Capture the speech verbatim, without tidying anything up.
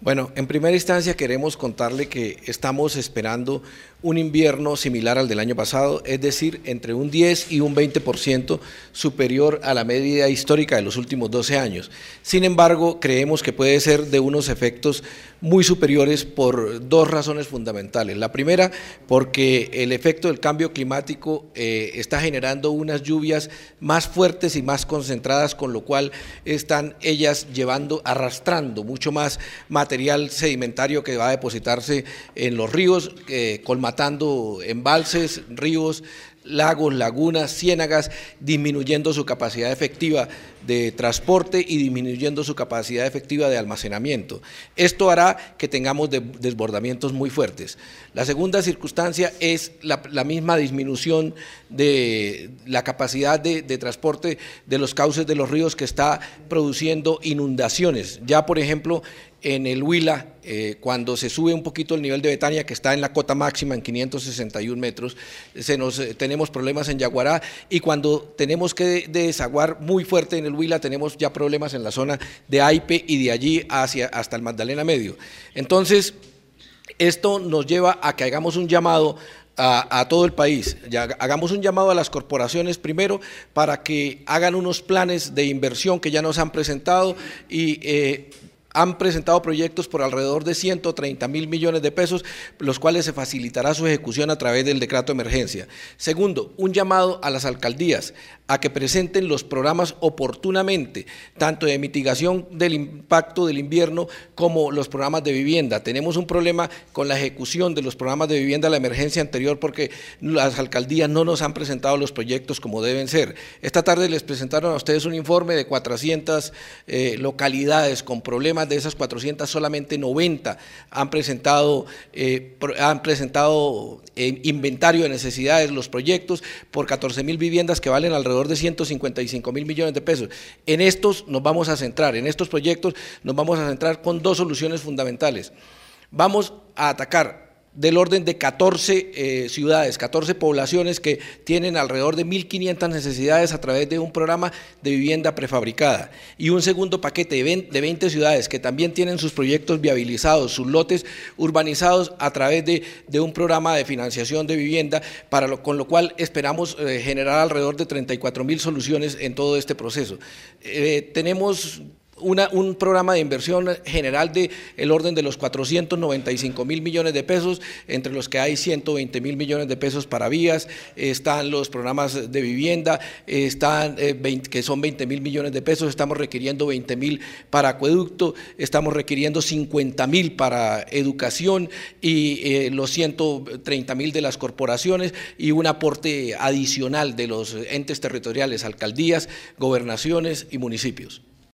Bueno, en primera instancia queremos contarle que estamos esperando un invierno similar al del año pasado, es decir, entre un diez y un veinte por ciento superior a la media histórica de los últimos doce años. Sin embargo, creemos que puede ser de unos efectos muy superiores por dos razones fundamentales. La primera, porque el efecto del cambio climático eh, está generando unas lluvias más fuertes y más concentradas, con lo cual están ellas llevando, arrastrando mucho más material sedimentario que va a depositarse en los ríos, eh, colmatando embalses, ríos, lagos, lagunas, ciénagas, disminuyendo su capacidad efectiva de transporte y disminuyendo su capacidad efectiva de almacenamiento. Esto hará que tengamos de, desbordamientos muy fuertes. La segunda circunstancia es la, la misma disminución de la capacidad de, de transporte de los cauces de los ríos, que está produciendo inundaciones. Ya, por ejemplo, en el Huila, eh, cuando se sube un poquito el nivel de Betania, que está en la cota máxima en quinientos sesenta y un metros, se nos, eh, tenemos problemas en Yaguará, y cuando tenemos que desaguar muy fuerte en el Huila, tenemos ya problemas en la zona de Aipe y de allí hacia, hasta el Magdalena Medio. Entonces, esto nos lleva a que hagamos un llamado A, a todo el país, ya hagamos un llamado a las corporaciones primero para que hagan unos planes de inversión que ya nos han presentado y eh, han presentado proyectos por alrededor de ciento treinta mil millones de pesos, los cuales se facilitará su ejecución a través del decreto de emergencia. Segundo, un llamado a las alcaldías a que presenten los programas oportunamente, tanto de mitigación del impacto del invierno como los programas de vivienda. Tenemos un problema con la ejecución de los programas de vivienda de la emergencia anterior, porque las alcaldías no nos han presentado los proyectos como deben ser. Esta tarde les presentaron a ustedes un informe de cuatrocientas eh, localidades con problemas. De esas cuatrocientas, solamente noventa han presentado, eh, han presentado eh, inventario de necesidades, los proyectos, por catorce mil viviendas que valen alrededor de ciento cincuenta y cinco mil millones de pesos. En estos nos vamos a centrar, en estos proyectos nos vamos a centrar con dos soluciones fundamentales. Vamos a atacar del orden de catorce eh, ciudades, catorce poblaciones que tienen alrededor de mil quinientas necesidades a través de un programa de vivienda prefabricada, y un segundo paquete de veinte ciudades que también tienen sus proyectos viabilizados, sus lotes urbanizados a través de, de un programa de financiación de vivienda, para lo, con lo cual esperamos eh, generar alrededor de treinta y cuatro mil soluciones en todo este proceso. Eh, tenemos Una, un programa de inversión general de el orden de los cuatrocientos noventa y cinco mil millones de pesos, entre los que hay ciento veinte mil millones de pesos para vías, están los programas de vivienda, están eh, veinte, que son veinte mil millones de pesos, estamos requiriendo veinte mil para acueducto, estamos requiriendo cincuenta mil para educación y eh, los ciento treinta mil de las corporaciones, y un aporte adicional de los entes territoriales, alcaldías, gobernaciones y municipios.